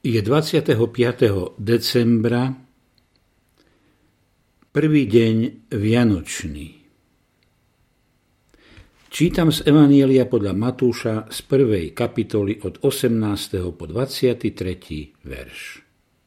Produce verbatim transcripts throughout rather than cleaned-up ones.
Je dvadsiateho piateho decembra, prvý deň vianočný. Čítam z Evanjelia podľa Matúša z prvej kapitoly od osemnásteho po dvadsiaty tretí verš.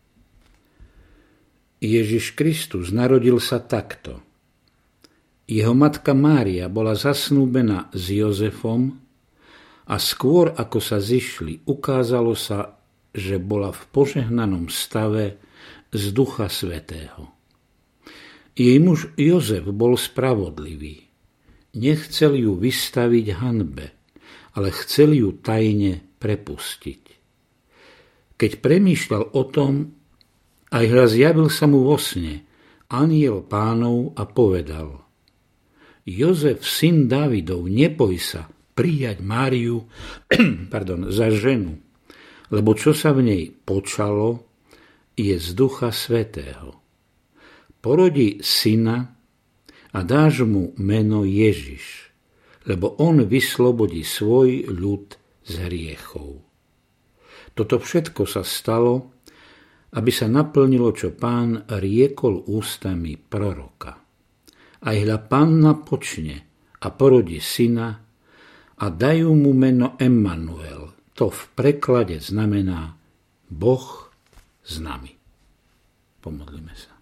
Ježiš Kristus narodil sa takto. Jeho matka Mária bola zasnúbená s Jozefom a skôr ako sa zišli, ukázalo sa, že bola v požehnanom stave z Ducha Svätého. Jej muž Jozef bol spravodlivý. Nechcel ju vystaviť hanbe, ale chcel ju tajne prepustiť. Keď premýšľal o tom, aj hľa zjavil sa mu vo sne anjel Pánov a povedal: Jozef, syn Dávidov, neboj sa prijať Máriu pardon, za ženu, lebo čo sa v nej počalo, je z Ducha Svätého. Porodí syna a dáš mu meno Ježiš, lebo on vyslobodí svoj ľud z hriechov. Toto všetko sa stalo, aby sa naplnilo, čo Pán riekol ústami proroka. Aj hľa panna počne a porodí syna a dajú mu meno Emmanuel. To v preklade znamená Boh s nami. Pomodlíme sa.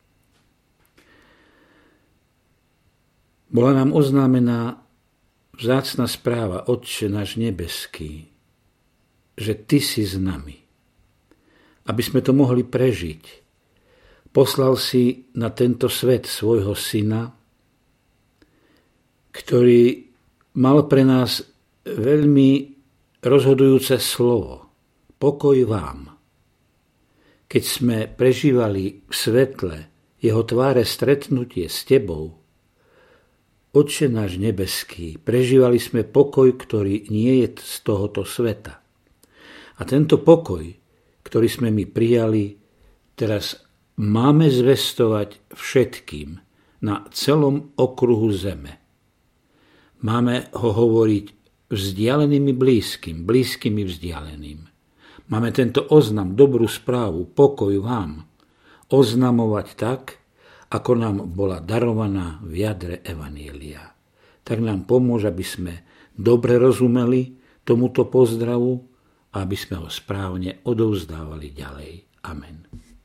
Bola nám oznámená vzácna správa, Otče náš nebeský, že Ty si s nami. Aby sme to mohli prežiť, poslal si na tento svet svojho syna, ktorý mal pre nás veľmi rozhodujúce slovo. Pokoj vám. Keď sme prežívali v svetle jeho tváre stretnutie s tebou, Otče náš nebeský, prežívali sme pokoj, ktorý nie je z tohoto sveta. A tento pokoj, ktorý sme my prijali, teraz máme zvestovať všetkým na celom okruhu zeme. Máme ho hovoriť vzdialeným i blízkym, blízkym i vzdialeným. Máme tento oznam, dobrú správu, pokoj vám, oznamovať tak, ako nám bola darovaná v jadre Evanjelia. Tak nám pomôže, aby sme dobre rozumeli tomuto pozdravu a aby sme ho správne odovzdávali ďalej. Amen.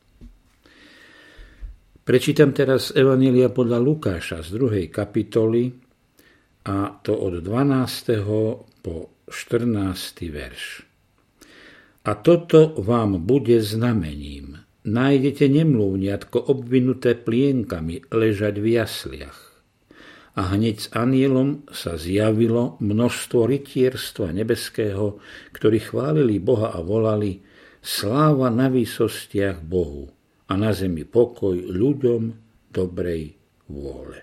Prečítam teraz Evanjelia podľa Lukáša z druhej kapitoly, a to od dvanásteho po štrnásty verš. A toto vám bude znamením. Nájdete nemluvniatko obvinuté plienkami ležať v jasliach. A hneď s anjelom sa zjavilo množstvo rytierstva nebeského, ktorí chválili Boha a volali: Sláva na výsostiach Bohu a na zemi pokoj ľuďom dobrej vôle.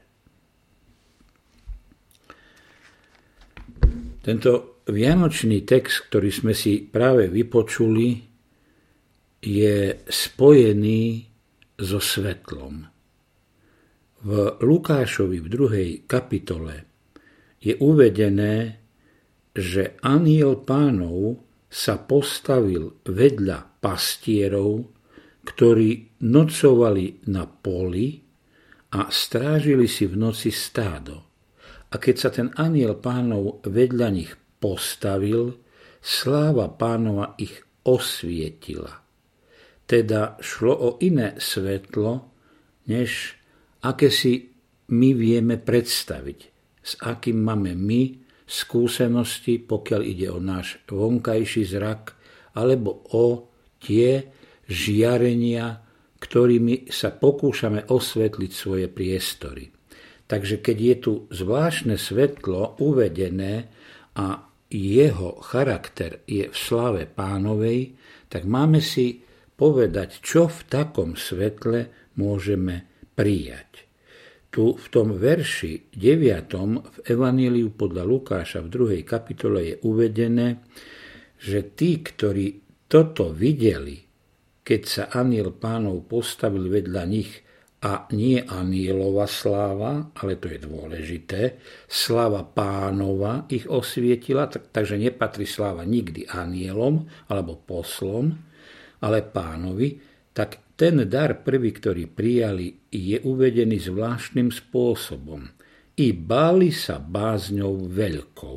Tento vianočný text, ktorý sme si práve vypočuli, je spojený so svetlom. V Lukášovi v druhej kapitole je uvedené, že anjel Pánov sa postavil vedľa pastierov, ktorí nocovali na poli a strážili si v noci stádo. A keď sa ten anjel Pánov vedľa nich postavil, sláva Pánova ich osvietila. Teda šlo o iné svetlo, než aké si my vieme predstaviť, s akým máme my skúsenosti, pokiaľ ide o náš vonkajší zrak, alebo o tie žiarenia, ktorými sa pokúšame osvetliť svoje priestory. Takže keď je tu zvláštne svetlo uvedené a jeho charakter je v sláve Pánovej, tak máme si povedať, čo v takom svetle môžeme prijať. Tu v tom verši deviatom v Evanjeliu podľa Lukáša v druhej kapitole je uvedené, že tí, ktorí toto videli, keď sa anjel Pánov postavil vedľa nich, a nie anjelova sláva, ale to je dôležité, sláva Pánova ich osvietila, tak, takže nepatrí sláva nikdy anjelom alebo poslom, ale Pánovi, tak ten dar prvý, ktorý prijali, je uvedený zvláštnym spôsobom. I báli sa bázňou veľkou.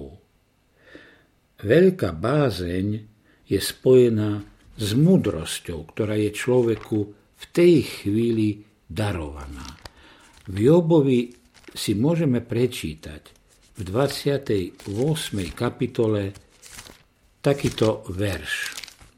Veľká bázeň je spojená s múdrosťou, ktorá je človeku v tej chvíli darovaná. V Jobovi si môžeme prečítať v dvadsiatej ôsmej kapitole takýto verš.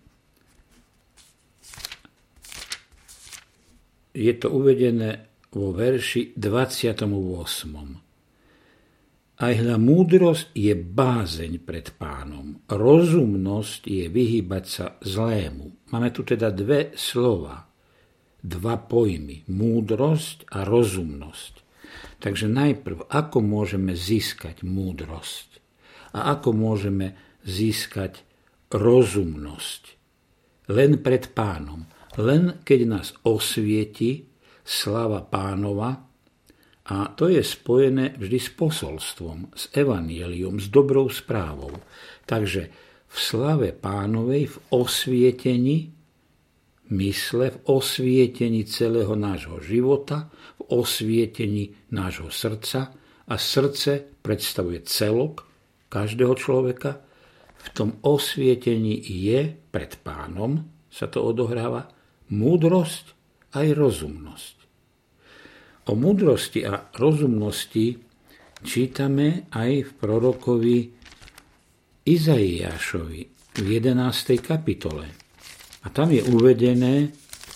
Je to uvedené vo verši dvadsiatom ôsmom. Aj hľa múdrosť je bázeň pred Pánom, rozumnosť je vyhýbať sa zlému. Máme tu teda dve slova, dva pojmy, múdrosť a rozumnosť. Takže najprv, ako môžeme získať múdrosť a ako môžeme získať rozumnosť? Len pred Pánom, len keď nás osvieti sláva Pánova. A to je spojené vždy s posolstvom, s evanjeliom, s dobrou správou. Takže v slave Pánovej, v osvietení mysle, v osvietení celého nášho života, v osvietení nášho srdca, a srdce predstavuje celok každého človeka, v tom osvietení je pred Pánom, sa to odohráva, múdrosť aj rozumnosť. O múdrosti a rozumnosti čítame aj v prorokovi Izaiášovi v jedenástej kapitole. A tam je uvedené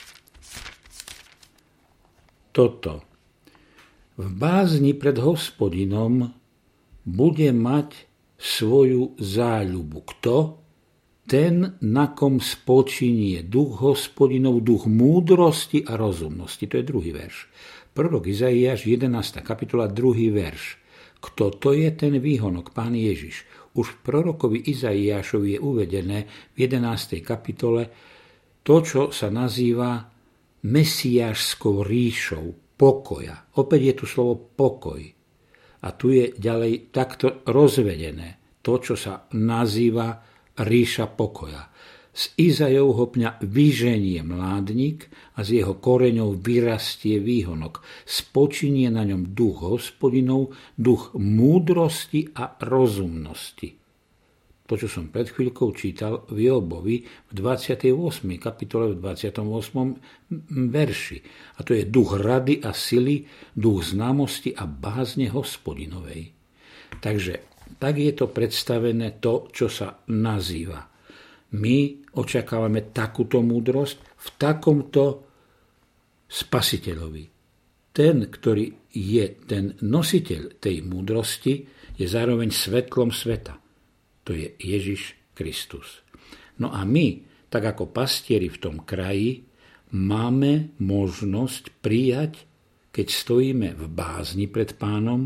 toto. V bázni pred Hospodinom bude mať svoju záľubu. Kto? Ten, na kom spočinie duch Hospodinov, duch múdrosti a rozumnosti. To je druhý verš. Prorok Izaiáš, jedenásta kapitola, druhý verš. Kto to je ten výhonok, Pán Ježiš? Už v prorokovi Izaiášovi je uvedené v jedenástej kapitole to, čo sa nazýva mesiášskou ríšou pokoja. Opäť je tu slovo pokoj. A tu je ďalej takto rozvedené to, čo sa nazýva ríša pokoja. Z Izajovho pňa vyženie mládnik a z jeho koreňov vyrastie výhonok. Spočinie na ňom duch Hospodinov, duch múdrosti a rozumnosti. To, čo som pred chvíľkou čítal v Jobovi v dvadsiatej ôsmej kapitole v dvadsiatom ôsmom verši. A to je duch rady a sily, duch známosti a bázne Hospodinovej. Takže tak je to predstavené to, čo sa nazýva. My očakávame takúto múdrosť v takomto spasiteľovi. Ten, ktorý je ten nositeľ tej múdrosti, je zároveň svetlom sveta. To je Ježiš Kristus. No a my, tak ako pastieri v tom kraji, máme možnosť prijať, keď stojíme v bázni pred Pánom,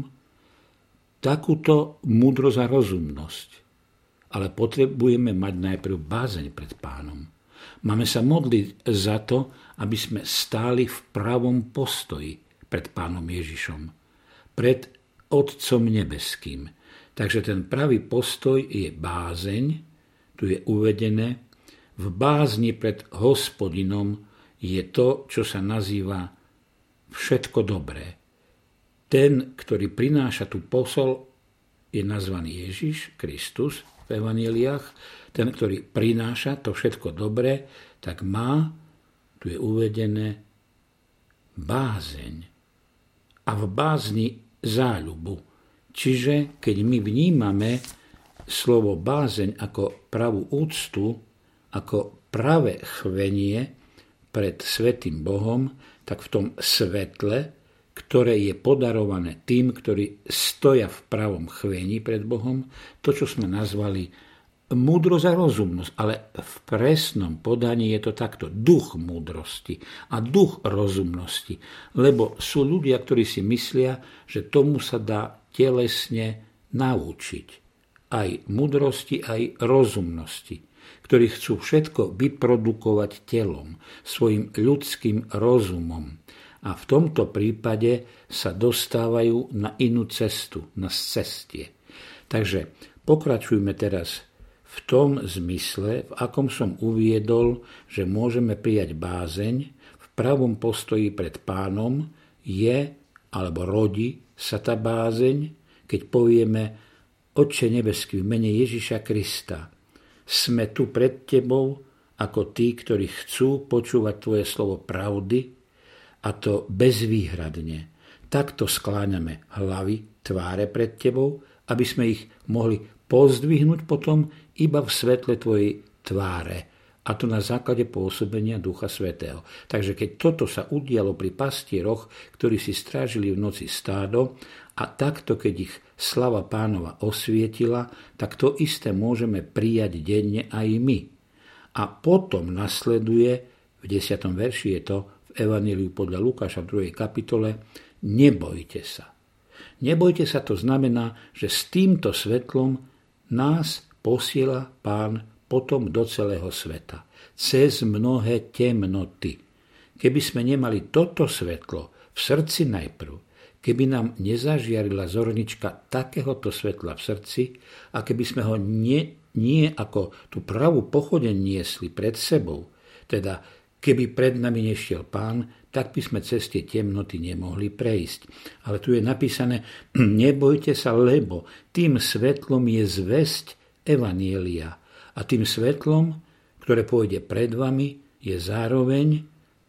takúto múdrosť a rozumnosť. Ale potrebujeme mať najprv bázeň pred Pánom. Máme sa modliť za to, aby sme stáli v pravom postoji pred Pánom Ježišom, pred Otcom nebeským. Takže ten pravý postoj je bázeň, tu je uvedené, v bázni pred Hospodinom je to, čo sa nazýva všetko dobré. Ten, ktorý prináša tu posol, je nazvaný Ježiš Kristus v evanjeliách. Ten, ktorý prináša to všetko dobré, tak má, tu je uvedené, bázeň. A v bázni záľubu. Čiže keď my vnímame slovo bázeň ako pravú úctu, ako pravé chvenie pred svätým Bohom, tak v tom svetle, ktoré je podarované tým, ktorí stoja v pravom chvení pred Bohom, to, čo sme nazvali múdrosť a rozumnosť, ale v presnom podaní je to takto, duch múdrosti a duch rozumnosti, lebo sú ľudia, ktorí si myslia, že tomu sa dá telesne naučiť aj múdrosti, aj rozumnosti, ktorí chcú všetko vyprodukovať telom, svojim ľudským rozumom. A v tomto prípade sa dostávajú na inú cestu, na scestie. Takže pokračujme teraz v v tom zmysle, v akom som uviedol, že môžeme prijať bázeň, v pravom postoji pred Pánom je, alebo rodí sa tá bázeň, keď povieme: Otče nebeský, v mene Ježiša Krista, sme tu pred Tebou ako tí, ktorí chcú počúvať Tvoje slovo pravdy, a to bezvýhradne. Takto skláňame hlavy, tváre pred Tebou, aby sme ich mohli pozdvihnúť potom iba v svetle Tvojej tváre. A to na základe pôsobenia Ducha Svätého. Takže keď toto sa udialo pri pastieroch, ktorí si strážili v noci stádo, a takto, keď ich slava Pánova osvietila, tak to isté môžeme prijať denne aj my. A potom nasleduje, v desiatom verši je to v Evanjeliu podľa Lukáša v druhej kapitole: nebojte sa. Nebojte sa, to znamená, že s týmto svetlom nás posiela Pán potom do celého sveta, cez mnohé temnoty. Keby sme nemali toto svetlo v srdci najprv, keby nám nezažiarila zornička takéhoto svetla v srdci a keby sme ho nie, nie ako tú pravú pochodeň niesli pred sebou, teda keby pred nami nešiel Pán, tak by sme cez tie temnoty nemohli prejsť. Ale tu je napísané: nebojte sa, lebo tým svetlom je zvesť Evanjelia. A tým svetlom, ktoré pôjde pred vami, je zároveň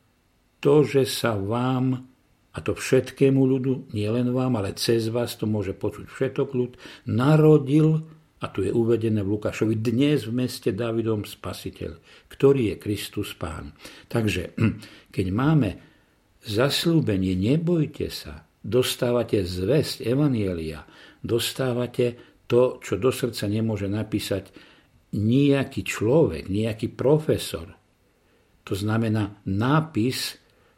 to, že sa vám, a to všetkému ľudu, nie len vám, ale cez vás to môže počuť všetok ľud, narodil, a tu je uvedené v Lukášovi, dnes v meste Dávidom Spasiteľ, ktorý je Kristus Pán. Takže keď máme zasľúbenie, nebojte sa, dostávate zvesť Evanjelia, dostávate to, čo do srdca nemôže napísať nejaký človek, nejaký profesor. To znamená nápis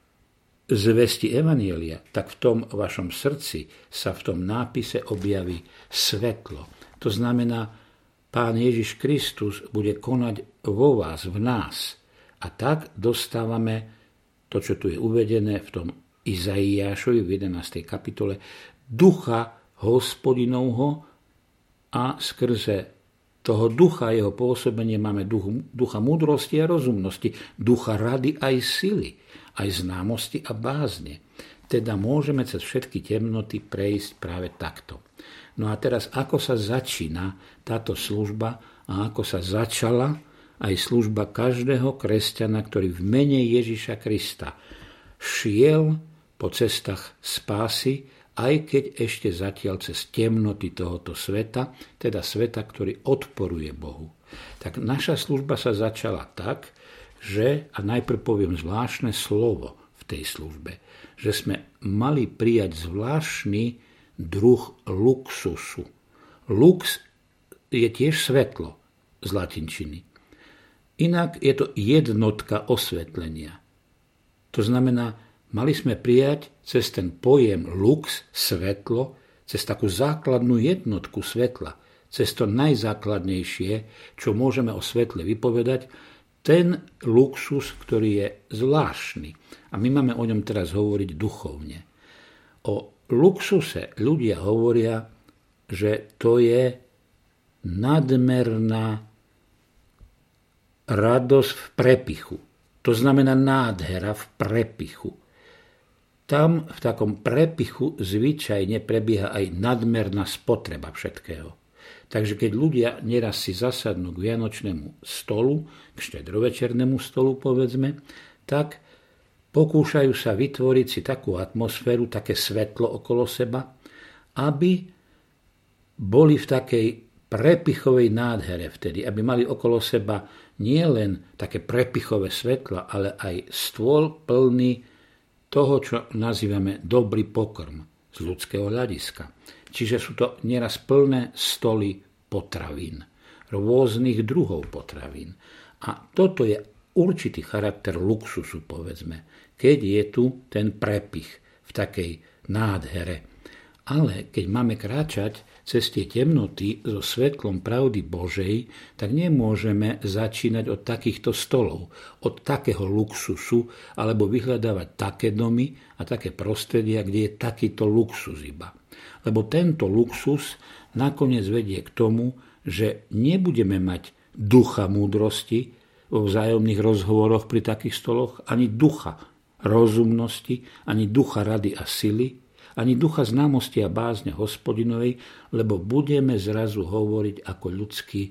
zvesti Evanjelia, tak v tom vašom srdci sa v tom nápise objaví svetlo. To znamená, Pán Ježiš Kristus bude konať vo vás, v nás. A tak dostávame to, čo tu je uvedené v tom Izaiášovi v jedenástej kapitole, ducha Hospodinovho, a skrze toho ducha, jeho pôsobenie máme duch, ducha múdrosti a rozumnosti, ducha rady aj sily, aj známosti a bázne. Teda môžeme cez všetky temnoty prejsť práve takto. No a teraz, ako sa začína táto služba a ako sa začala aj služba každého kresťana, ktorý v mene Ježiša Krista šiel po cestách spásy, aj keď ešte zatiaľ cez temnoty tohoto sveta, teda sveta, ktorý odporuje Bohu. Tak naša služba sa začala tak, že, a najprv poviem zvláštne slovo v tej službe, že sme mali prijať zvláštny druh luxusu. Lux je tiež svetlo z latinčiny. Inak je to jednotka osvetlenia. To znamená, mali sme prijať cez ten pojem lux, svetlo, cez takú základnú jednotku svetla, cez to najzákladnejšie, čo môžeme o svetle vypovedať, ten luxus, ktorý je zvláštny. A my máme o ňom teraz hovoriť duchovne. O luxuse ľudia hovoria, že to je nadmerná radosť v prepichu. To znamená nádhera v prepichu. Tam v takom prepichu zvyčajne prebieha aj nadmerná spotreba všetkého. Takže keď ľudia neraz si zasadnú k vianočnému stolu, k štedrovečernému stolu povedzme, tak pokúšajú sa vytvoriť si takú atmosféru, také svetlo okolo seba, aby boli v takej prepichovej nádhere vtedy, aby mali okolo seba nie len také prepichové svetla, ale aj stôl plný toho, čo nazývame dobrý pokrm z ľudského hľadiska. Čiže sú to nieraz plné stoly potravín, rôznych druhov potravín. A toto je určitý charakter luxusu, povedzme, keď je tu ten prepich v takej nádhere. Ale keď máme kráčať cez tie temnoty so svetlom pravdy Božej, tak nemôžeme začínať od takýchto stolov, od takého luxusu, alebo vyhľadávať také domy a také prostredia, kde je takýto luxus iba. Lebo tento luxus nakoniec vedie k tomu, že nebudeme mať ducha múdrosti vo vzájomných rozhovoroch pri takých stoloch, ani ducha rozumnosti, ani ducha rady a sily, ani ducha známosti a bázne Hospodinovej, lebo budeme zrazu hovoriť ako ľudskí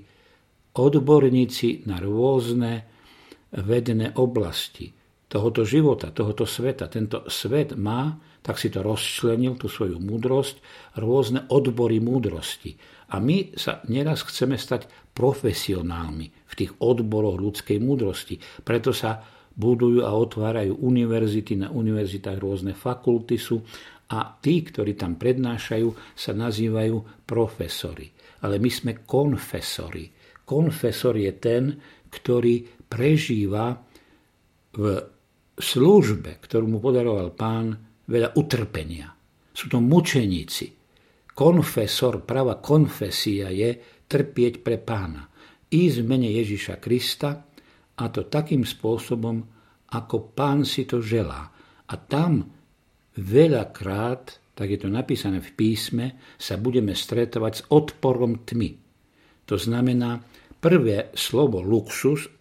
odborníci na rôzne vedené oblasti tohoto života, tohoto sveta. Tento svet má, tak si to rozčlenil, tú svoju múdrosť, rôzne odbory múdrosti. A my sa neraz chceme stať profesionálmi v tých odboroch ľudskej múdrosti. Preto sa budujú a otvárajú univerzity, na univerzitách rôzne fakulty sú a tí, ktorí tam prednášajú, sa nazývajú profesori. Ale my sme konfesori. Konfesor je ten, ktorý prežíva v službe, ktorú mu podaroval Pán, veľa utrpenia. Sú to mučeníci. Konfesor, pravá konfesia je trpieť pre Pána. Ísť v mene Ježiša Krista, a to takým spôsobom, ako Pán si to želá. A tam veľakrát, tak je to napísané v písme, sa budeme stretovať s odporom tmy. To znamená, prvé slovo luxus,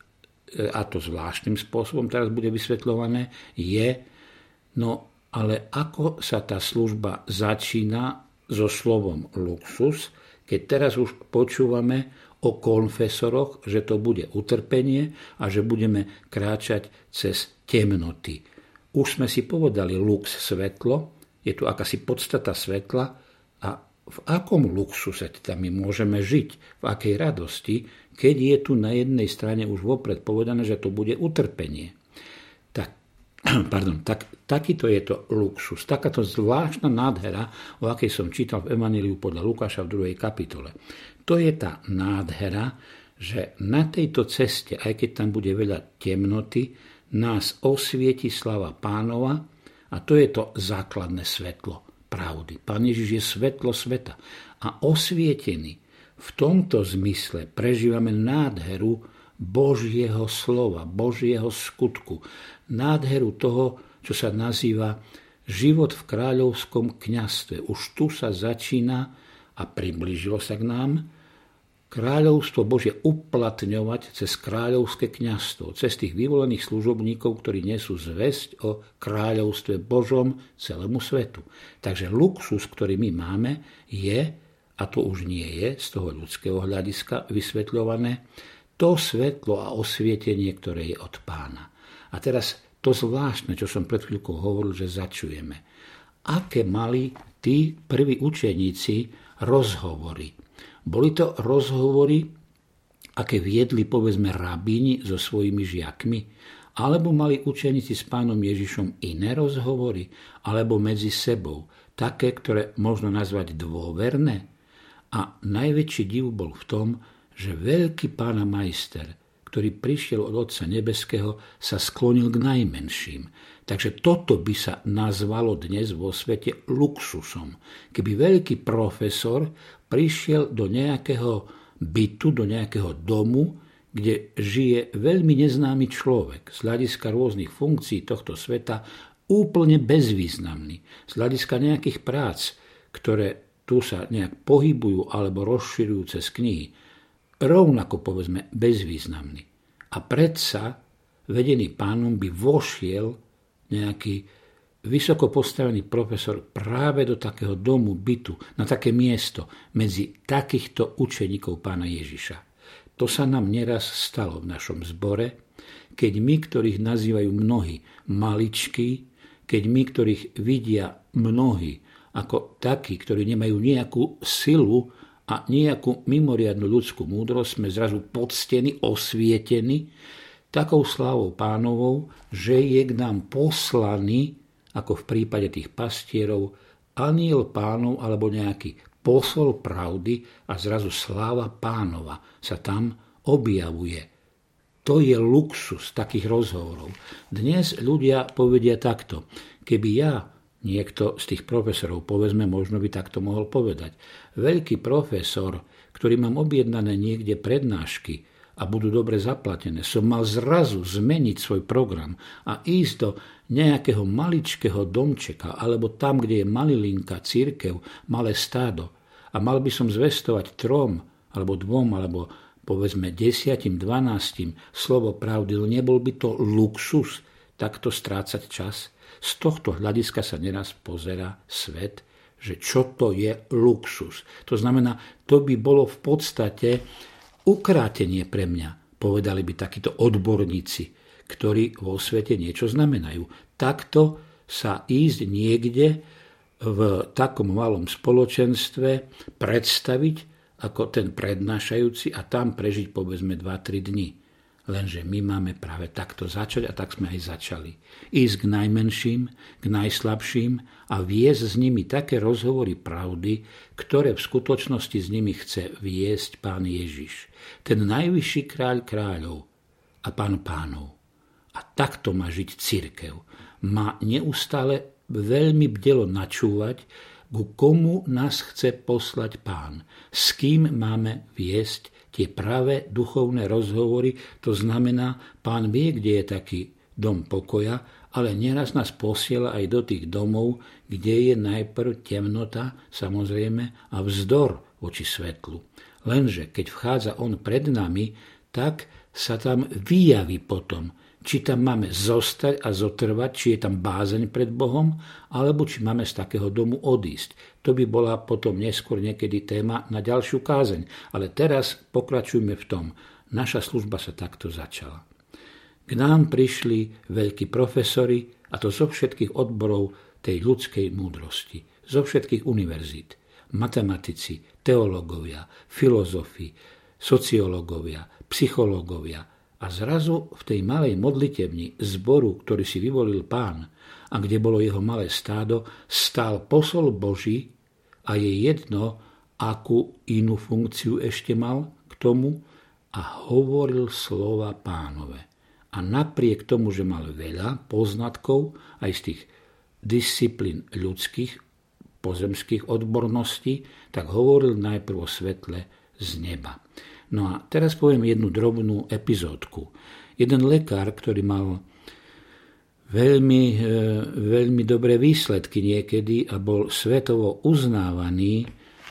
a to zvláštnym spôsobom teraz bude vysvetľované, je, no ale ako sa tá služba začína so slovom luxus, keď teraz už počúvame o konfesoroch, že to bude utrpenie a že budeme kráčať cez temnoty. Už sme si povedali lux svetlo, je tu akási podstata svetla a v akom luxuse tam my môžeme žiť, v akej radosti, keď je tu na jednej strane už vopred povedané, že to bude utrpenie. Tak, pardon, tak, takýto je to luxus, takáto zvláštna nádhera, o akej som čítal v Evanjeliu podľa Lukáša v druhej kapitole. To je tá nádhera, že na tejto ceste, aj keď tam bude veľa temnoty, nás osvieti sláva Pánova a to je to základné svetlo pravdy. Pán Ježiš je svetlo sveta a osvietený v tomto zmysle prežívame nádheru Božieho slova, Božieho skutku, nádheru toho, čo sa nazýva život v kráľovskom kňazstve. Už tu sa začína a priblížilo sa k nám kráľovstvo Božie uplatňovať cez kráľovské kňazstvo, cez tých vyvolených služobníkov, ktorí nesú zvesť o kráľovstve Božom celému svetu. Takže luxus, ktorý my máme, je, a to už nie je z toho ľudského hľadiska vysvetľované, to svetlo a osvietenie, ktoré je od Pána. A teraz to zvláštne, čo som pred chvíľkou hovoril, že začujeme. Aké mali tí prví učeníci rozhovory? Boli to rozhovory, aké viedli, povedzme, rabíni so svojimi žiakmi, alebo mali učeníci s Pánom Ježišom iné rozhovory, alebo medzi sebou, také, ktoré možno nazvať dôverné. A najväčší div bol v tom, že veľký Pána majster, ktorý prišiel od Otca nebeského, sa sklonil k najmenším. Takže toto by sa nazvalo dnes vo svete luxusom. Keby veľký profesor prišiel do nejakého bytu, do nejakého domu, kde žije veľmi neznámy človek z hľadiska rôznych funkcií tohto sveta, úplne bezvýznamný, z hľadiska nejakých prác, ktoré tu sa nejak pohybujú alebo rozširujú cez knihy, rovnako povedzme bezvýznamný. A predsa, vedený Pánom, by vošiel nejaký vysoko postavený profesor práve do takého domu, bytu, na také miesto medzi takýchto učeníkov Pána Ježiša. To sa nám neraz stalo v našom zbore, keď my, ktorých nazývajú mnohí maličkí, keď my, ktorých vidia mnohí ako takí, ktorí nemajú nejakú silu a nejakú mimoriadnu ľudskú múdrosť, sme zrazu poctení, osvietení takou slávou Pánovou, že je k nám poslaný, ako v prípade tých pastierov, anjel Pánov alebo nejaký posol pravdy a zrazu sláva Pánova sa tam objavuje. To je luxus takých rozhovorov. Dnes ľudia povedia takto, keby ja, niekto z tých profesorov, povedzme, možno by takto mohol povedať, veľký profesor, ktorý mám objednané niekde prednášky a budú dobre zaplatené, som mal zrazu zmeniť svoj program a ísť do nejakého maličkého domčeka alebo tam, kde je malilinká cirkev, malé stádo a mal by som zvestovať trom alebo dvom alebo povedzme desiatim, dvanástim slovo pravdy, nebol by to luxus takto strácať čas? Z tohto hľadiska sa neraz pozerá svet, že čo to je luxus. To znamená, to by bolo v podstate ukrátenie pre mňa, povedali by takíto odborníci, ktorí vo svete niečo znamenajú. Takto sa ísť niekde v takom malom spoločenstve, predstaviť ako ten prednášajúci a tam prežiť povedzme dva tri dni. Lenže my máme práve takto začať a tak sme aj začali. Ísť k najmenším, k najslabším a viesť s nimi také rozhovory pravdy, ktoré v skutočnosti s nimi chce viesť Pán Ježiš. Ten najvyšší kráľ kráľov a Pán pánov. A takto má žiť cirkev. Má neustále veľmi bdelo načúvať, ku komu nás chce poslať Pán. S kým máme viesť tie pravé duchovné rozhovory, to znamená, Pán vie, kde je taký dom pokoja, ale neraz nás posiela aj do tých domov, kde je najprv temnota, samozrejme, a vzdor voči svetlu. Lenže keď vchádza on pred nami, tak sa tam vyjaví potom, či tam máme zostať a zotrvať, či je tam bázeň pred Bohom, alebo či máme z takého domu odísť. To by bola potom neskôr niekedy téma na ďalšiu kázeň. Ale teraz pokračujme v tom. Naša služba sa takto začala. K nám prišli veľkí profesori, a to zo všetkých odborov tej ľudskej múdrosti, zo všetkých univerzít. Matematici, teológovia, filozofi, sociológovia, psychológovia. A zrazu v tej malej modlitebni zboru, ktorý si vyvolil Pán a kde bolo jeho malé stádo, stál posol Boží a je jedno, akú inú funkciu ešte mal k tomu a hovoril slova Pánove. A napriek tomu, že mal veľa poznatkov aj z tých disciplín ľudských, pozemských odborností, tak hovoril najprv o svetle z neba. No a teraz poviem jednu drobnú epizódku. Jeden lekár, ktorý mal veľmi, veľmi dobré výsledky niekedy a bol svetovo uznávaný,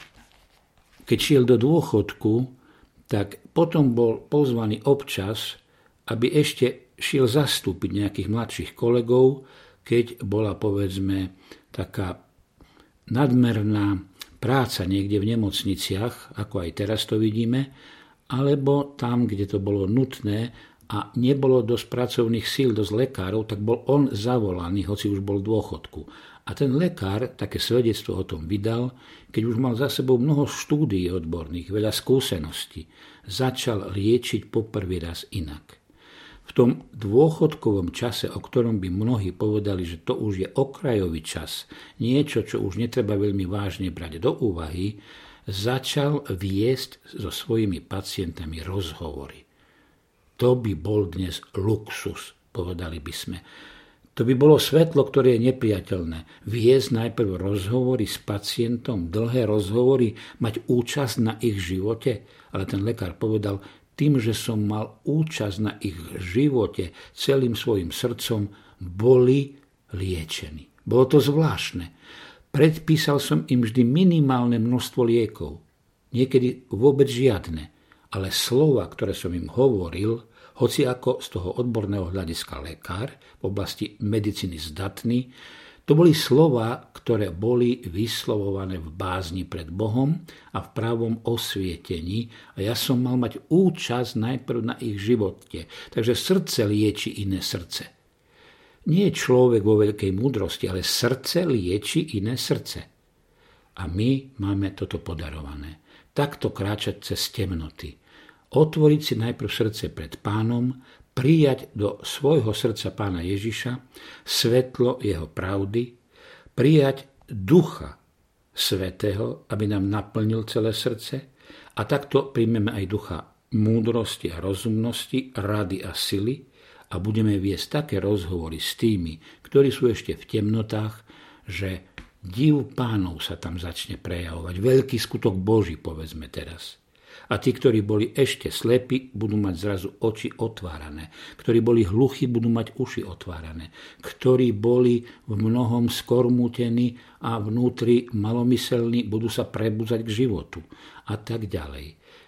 keď šiel do dôchodku, tak potom bol pozvaný občas, aby ešte šiel zastúpiť nejakých mladších kolegov, keď bola, povedzme, taká nadmerná práca niekde v nemocniciach, ako aj teraz to vidíme, alebo tam, kde to bolo nutné a nebolo dosť pracovných síl, dosť lekárov, tak bol on zavolaný, hoci už bol v dôchodku. A ten lekár také svedectvo o tom vydal, keď už mal za sebou mnoho štúdií odborných, veľa skúseností. Začal liečiť poprvý raz inak. V tom dôchodkovom čase, o ktorom by mnohí povedali, že to už je okrajový čas, niečo, čo už netreba veľmi vážne brať do úvahy, začal viesť so svojimi pacientami rozhovory. To by bol dnes luxus, povedali by sme. To by bolo svetlo, ktoré je nepriateľné. Viesť najprv rozhovory s pacientom, dlhé rozhovory, mať účasť na ich živote. Ale ten lekár povedal, tým, že som mal účasť na ich živote celým svojim srdcom, boli liečení. Bolo to zvláštne. Predpísal som im vždy minimálne množstvo liekov. Niekedy vôbec žiadne. Ale slova, ktoré som im hovoril, hoci ako z toho odborného hľadiska lekár, v oblasti medicíny zdatný, to boli slova, ktoré boli vyslovované v bázni pred Bohom a v pravom osvietení. A ja som mal mať účasť najprv na ich živote. Takže srdce lieči iné srdce. Nie je človek vo veľkej múdrosti, ale srdce lieči iné srdce. A my máme toto podarované. Takto kráčať cez temnoty. Otvoriť si najprv srdce pred Pánom, prijať do svojho srdca Pána Ježiša, svetlo jeho pravdy, prijať Ducha Svätého, aby nám naplnil celé srdce, a takto príjmeme aj ducha múdrosti a rozumnosti, rady a sily, a budeme viesť také rozhovory s tými, ktorí sú ešte v temnotách, že div Pánov sa tam začne prejavovať. Veľký skutok Boží, povedzme teraz. A tí, ktorí boli ešte slepí, budú mať zrazu oči otvárané. Ktorí boli hluchí, budú mať uši otvárané. Ktorí boli v mnohom skormútení a vnútri malomyselní, budú sa prebudzať k životu. A tak ďalej.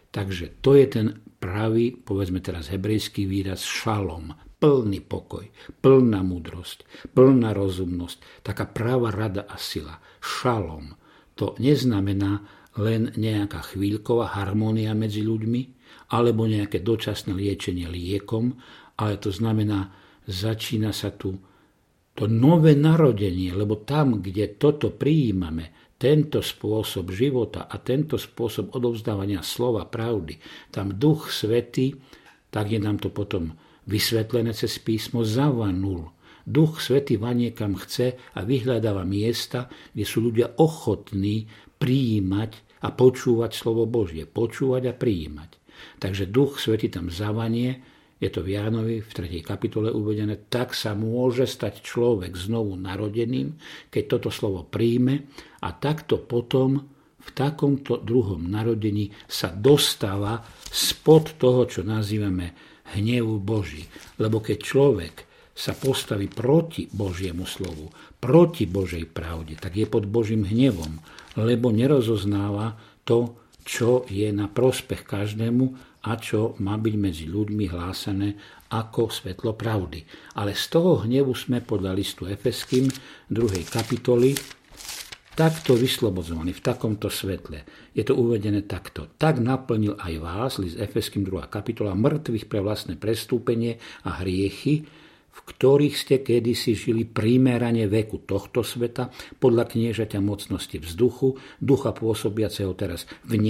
Takže to je ten pravý, povedzme teraz hebrejský výraz šalom, plný pokoj, plná múdrosť, plná rozumnosť, taká práva rada a sila. Šalom, to neznamená len nejaká chvíľková harmónia medzi ľuďmi, alebo nejaké dočasné liečenie liekom, ale to znamená, začína sa tu to nové narodenie, lebo tam, kde toto prijímame, tento spôsob života a tento spôsob odovzdávania slova pravdy, tam Duch Svätý, tak je nám to potom vysvetlené cez písmo, zavanul. Duch Svätý vanie kam chce a vyhľadáva miesta, kde sú ľudia ochotní prijímať a počúvať slovo Božie. Počúvať a prijímať. Takže Duch Svätý tam zavanie, je to v Jánovi v tretej kapitole uvedené, tak sa môže stať človek znovu narodeným, keď toto slovo príjme a takto potom v takomto druhom narodení sa dostáva spod toho, čo nazývame hnevu Boží. Lebo keď človek sa postaví proti Božiemu slovu, proti Božej pravde, tak je pod Božím hnevom, lebo nerozoznáva to, čo je na prospech každému a čo má byť medzi ľuďmi hlásané ako svetlo pravdy. Ale z toho hnevu sme podľa listu Efeským druhej kapitoly takto vyslobodzovaní v takomto svetle. Je to uvedené takto. Tak naplnil aj vás, list Efeským druhá kapitola, mŕtvych pre vlastné prestúpenie a hriechy, v ktorých ste kedysi žili primerane veku tohto sveta, podľa kniežaťa mocnosti vzduchu, ducha pôsobiaceho teraz v,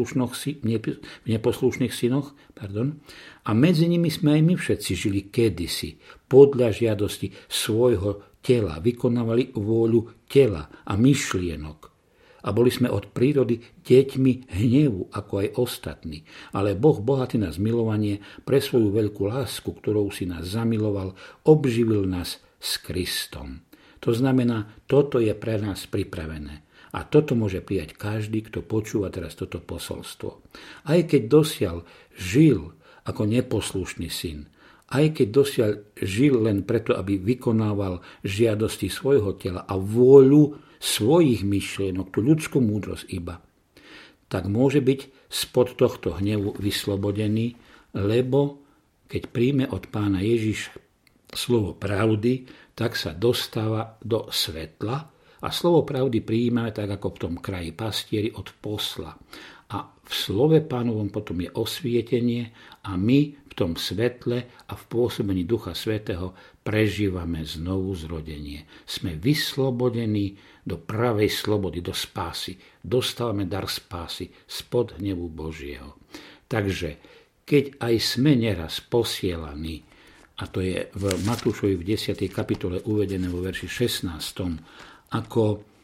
v neposlušných synoch, pardon, a medzi nimi sme aj my všetci žili kedysi, podľa žiadosti svojho tela, vykonávali vôľu tela a myšlienok. A boli sme od prírody deťmi hnevu, ako aj ostatní. Ale Boh, bohatý na zmilovanie, pre svoju veľkú lásku, ktorou si nás zamiloval, obživil nás s Kristom. To znamená, toto je pre nás pripravené. A toto môže prijať každý, kto počúva teraz toto posolstvo. Aj keď dosiaľ žil ako neposlušný syn, aj keď dosiaľ žil len preto, aby vykonával žiadosti svojho tela a vôľu svojich myšlienok, tú ľudskú múdrosť iba, tak môže byť spod tohto hnevu vyslobodený, lebo keď príjme od Pána Ježiša slovo pravdy, tak sa dostáva do svetla a slovo pravdy prijímame tak ako v tom kraji pastieri od posla. A v slove Pánovom potom je osvietenie a my v tom svetle a v pôsobení Ducha Svätého prežívame znovu zrodenie. Sme vyslobodení do pravej slobody, do spásy. Dostávame dar spásy spod hnevu Božieho. Takže keď aj sme neraz posielaní, a to je v Matúšovi v desiatej kapitole uvedené vo verši šestnástom, ako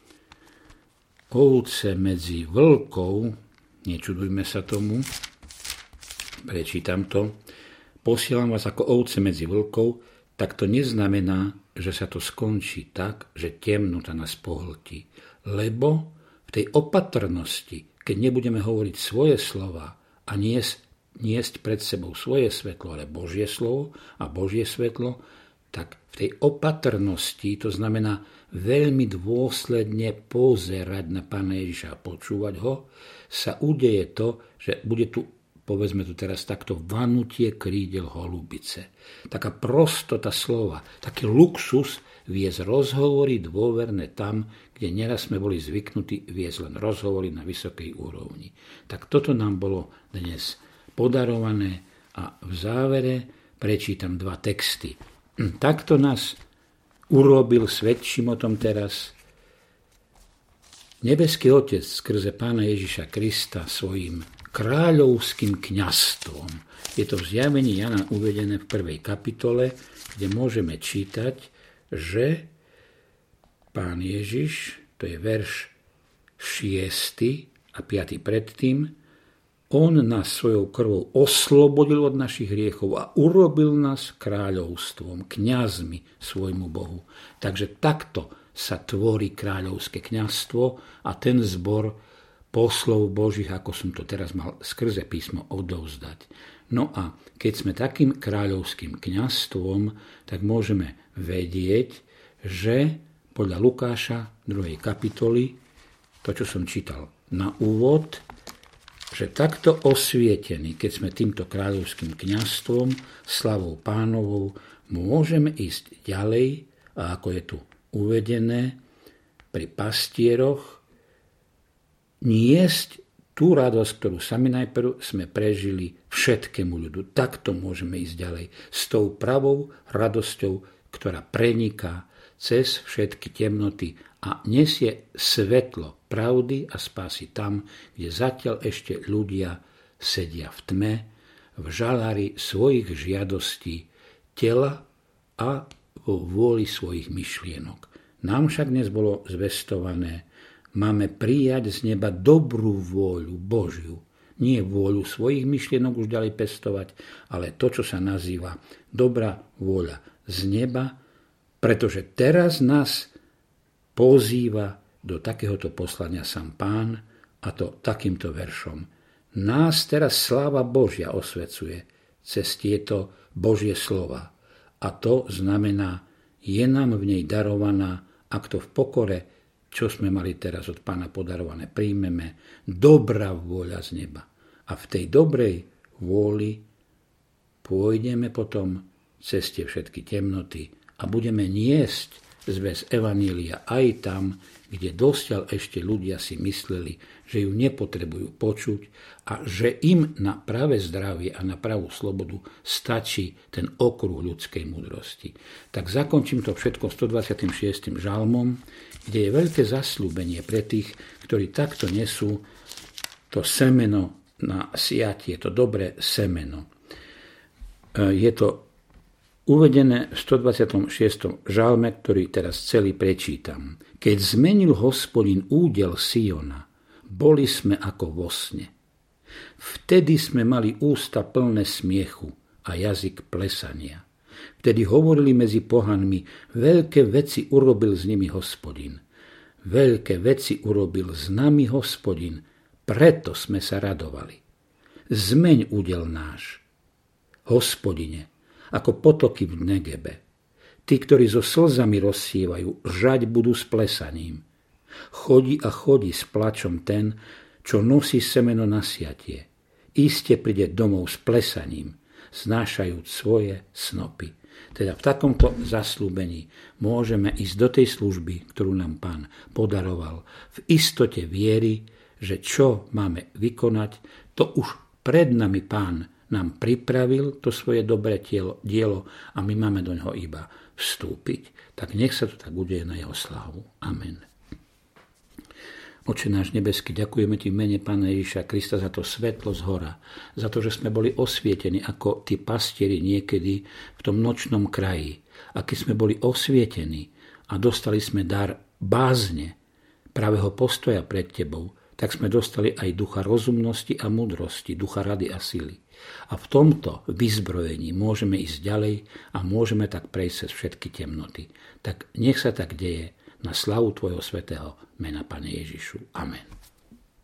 ovce medzi vlkov, nečudujme sa tomu, prečítam to, posielam vás ako ovce medzi vlkov, tak to neznamená, že sa to skončí tak, že temnota nás pohltí. Lebo v tej opatrnosti, keď nebudeme hovoriť svoje slova a niesť, niesť pred sebou svoje svetlo, ale Božie slovo a Božie svetlo, tak v tej opatrnosti, to znamená veľmi dôsledne pozerať na Pána Ježiša a počúvať ho, sa udeje to, že bude tu, povedzme to teraz takto, vanutie krídel holubice. Taká prostota slova, taký luxus viesť rozhovory dôverné tam, kde neraz sme boli zvyknutí viesť len rozhovory na vysokej úrovni. Tak toto nám bolo dnes podarované a v závere prečítam dva texty. Takto nás urobil, svedčím o tom teraz, nebeský Otec skrze Pána Ježiša Krista svojim kráľovským kňazstvom. Je to v zjavení Jana uvedené v prvej kapitole, kde môžeme čítať, že Pán Ježiš, to je verš šiesty a piaty predtým, on nás svojou krvou oslobodil od našich hriechov a urobil nás kráľovstvom, kňazmi svojmu Bohu. Takže takto sa tvorí kráľovské kňazstvo a ten zbor poslov Božích, ako som to teraz mal skrze písmo odovzdať. No a keď sme takým kráľovským kňazstvom, tak môžeme vedieť, že podľa Lukáša druhej kapitoly, to, čo som čítal na úvod, že takto osvietení, keď sme týmto kráľovským kňazstvom, slavou Pánovou, môžeme ísť ďalej, a ako je tu uvedené, pri pastieroch niesť tú radosť, ktorú sami najprv sme prežili všetkému ľudu. Takto môžeme ísť ďalej s tou pravou radosťou, ktorá preniká cez všetky temnoty a nesie svetlo pravdy a spásy tam, kde zatiaľ ešte ľudia sedia v tme, v žalári svojich žiadostí tela a vo vôli svojich myšlienok. Nám však dnes bolo zvestované, máme prijať z neba dobrú vôľu Božiu. Nie vôľu svojich myšlienok už ďalej pestovať, ale to, čo sa nazýva dobrá vôľa z neba, pretože teraz nás pozýva do takéhoto poslania sám Pán, a to takýmto veršom. Nás teraz sláva Božia osvecuje cez tieto Božie slova. A to znamená, je nám v nej darovaná, ak to v pokore, čo sme mali teraz od Pána podarované, príjmeme, dobrá vôľa z neba. A v tej dobrej vôli pôjdeme potom cez tie všetky temnoty a budeme niesť zväz evanília aj tam, kde dosiaľ ešte ľudia si mysleli, že ju nepotrebujú počuť a že im na práve zdravie a na pravú slobodu stačí ten okruh ľudskej múdrosti. Tak zakončím to všetko stodvadsiatym šiestym žalmom, kde je veľké zasľúbenie pre tých, ktorí takto nesú to semeno na siatie, to dobré semeno. Je to uvedené v stodvadsiatom šiestom žalme, ktorý teraz celý prečítam. Keď zmenil Hospodin údel Siona, boli sme ako vo sne. Vtedy sme mali ústa plné smiechu a jazyk plesania. Vtedy hovorili medzi pohanmi, veľké veci urobil s nimi Hospodin. Veľké veci urobil s nami Hospodin, preto sme sa radovali. Zmeň údel náš, Hospodine, ako potoky v Negebe. Tí, ktorí so slzami rozsievajú, žať budú s plesaním. Chodí a chodí s plačom ten, čo nosí semeno na siatie. Iste príde domov s plesaním, znášajúc svoje snopy. Teda v takomto zasľúbení môžeme ísť do tej služby, ktorú nám Pán podaroval, v istote viery, že čo máme vykonať, to už pred nami Pán nám pripravil to svoje dobré tielo, dielo a my máme do neho iba vstúpiť. Tak nech sa to tak udeje na jeho slávu. Amen. Oče náš nebeský, ďakujeme ti v mene Pána Ježiša Krista za to svetlo z hora, za to, že sme boli osvietení ako tí pastieri niekedy v tom nočnom kraji. A keď sme boli osvietení a dostali sme dar bázne, pravého postoja pred tebou, tak sme dostali aj ducha rozumnosti a múdrosti, ducha rady a sily. A v tomto vyzbrojení môžeme ísť ďalej a môžeme tak prejsť cez všetky temnoty. Tak nech sa tak deje na slavu tvojho svätého mena, Pane Ježišu. Amen.